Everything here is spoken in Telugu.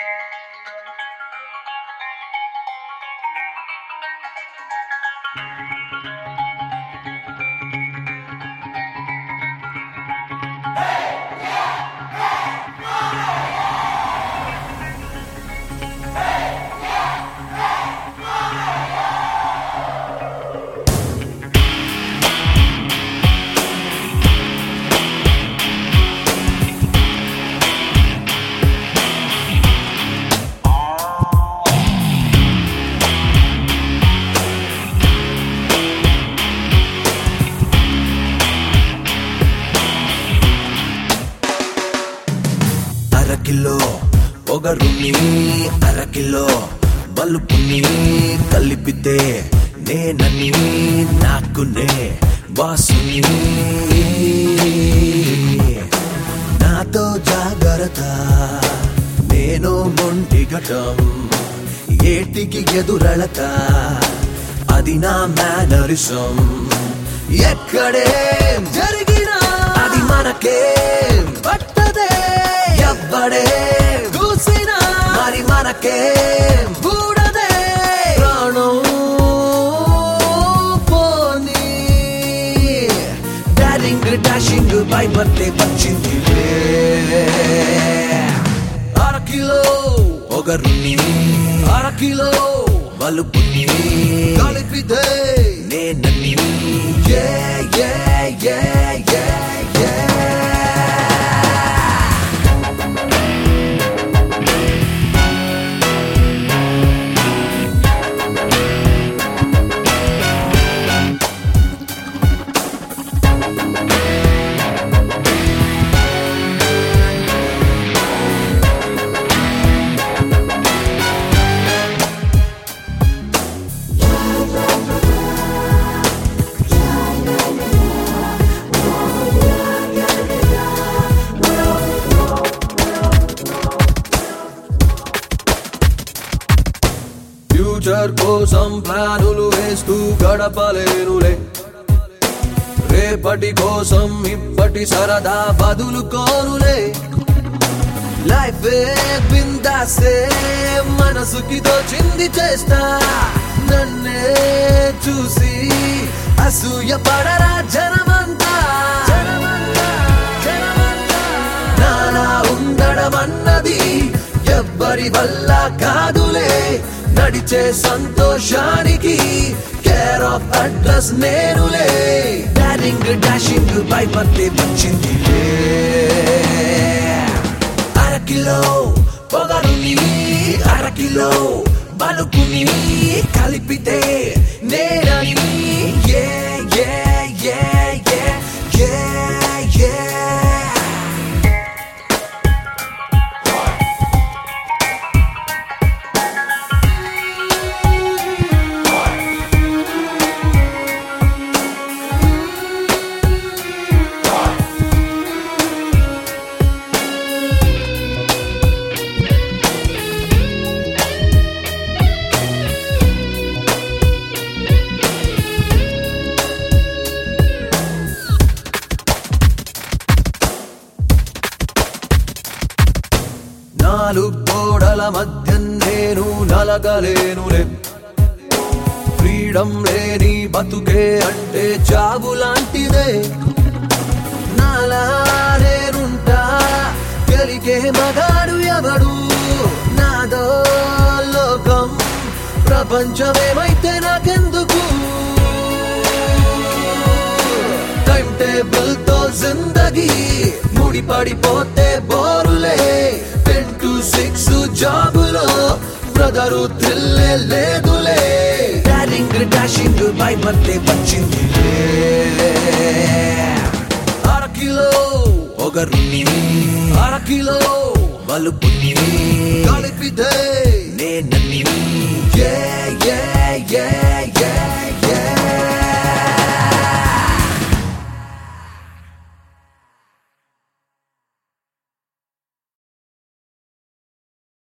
అరకిలో పొగరుని అరకిలో బలుపుని కలిపితే నేనని నాకునే వాసుని నాతో జాగ్రత్త నేను మొండిగటం ఏటికి ఎదురళత అది నా మేనరిసం ఎక్కడే జరిగినా అది మనకే పట్టదే ఎవ్వడే చూసినా మరి మనకే బూడదే ప్రాణం పోనీ డారింగ్ డాషింగ్ భయపడితే వచ్చింది అరకిలో పొగరుని అరకిలో బలుపుని కలిపితే నేనని ఫ్యూచర్ కోసం ప్లానులు వేస్తూ గడపలేనులే రేపటి కోసం ఇప్పటి సరదా బదులుకోనులే లైఫ్ బిందాసే మనసుకి దోచింది చేస్తా నన్నే చూసి అసూయ పడరా జనమంతా నాలా ఉండడం అన్నది ఎవ్వరి వల్ల కాదులే నడిచే సంతోషానికి కేర్ ఆఫ్ అడ్రస్ నేనులే డారింగ్ డాషింగ్ భయపడితే వచ్చింది అరకిలో పొగరుని అరకిలో బలుపుని కలిపితే నేనని నాలుగు గోడల మధ్య నేను నలగలేనులే ఫ్రీడమ్ లేని బతుకే అంటే చావు లాంటిదే నాలా నేనుంటా గెలిగే మగాడు ఎవడు నాదో లోకం ప్రపంచమేమైతే నాకెందుకు టైం టేబుల్ తో జిందగీ ముడిపడిపోతే బోరులే 10 to 6 జాబులో బ్రదరు థ్రిల్లే లేదులే డారింగ్ డాషింగ్ భయపడితే వచ్చింది అరకిలో పొగరుని అరకిలో బలుపుని కలిపితే నేనని